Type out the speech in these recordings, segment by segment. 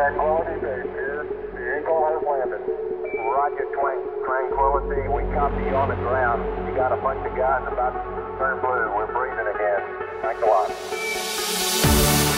Tranquility Base here. The Eagle has landed. Roger, Tranquility. We copy you on the ground. You got a bunch of guys about to turn blue. We're breathing again. Thanks a lot.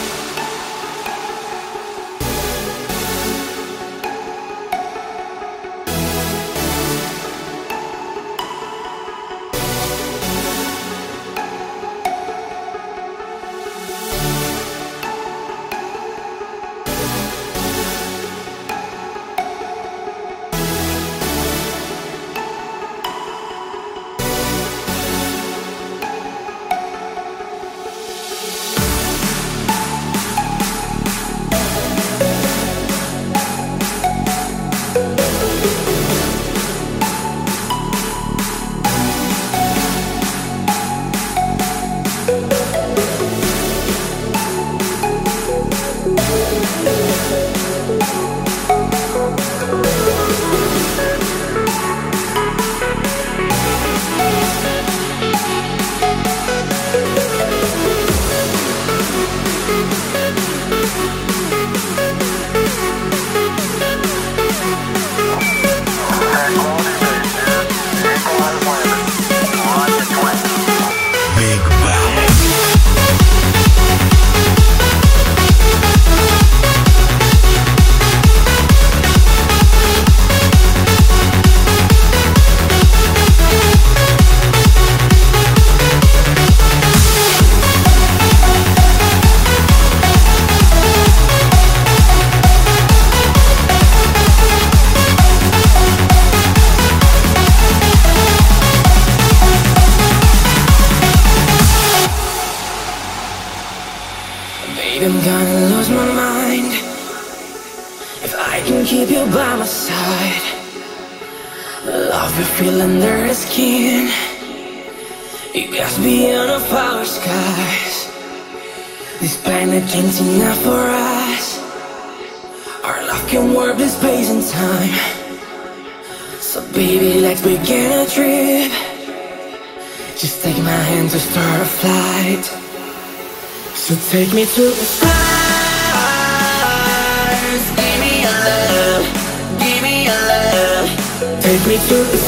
Babe, I'm gonna lose my mind if I can keep you by my side. Love you feel under the skin. You got beyond of our skies. This planet ain't enough for us. Our love can warp the space and time. So baby, let's begin a trip. Just take my hand to start a flight. So take me to the stars. Give me your love. Give me your love. Take me to the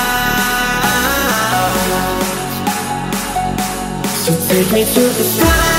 stars. So take me to the stars.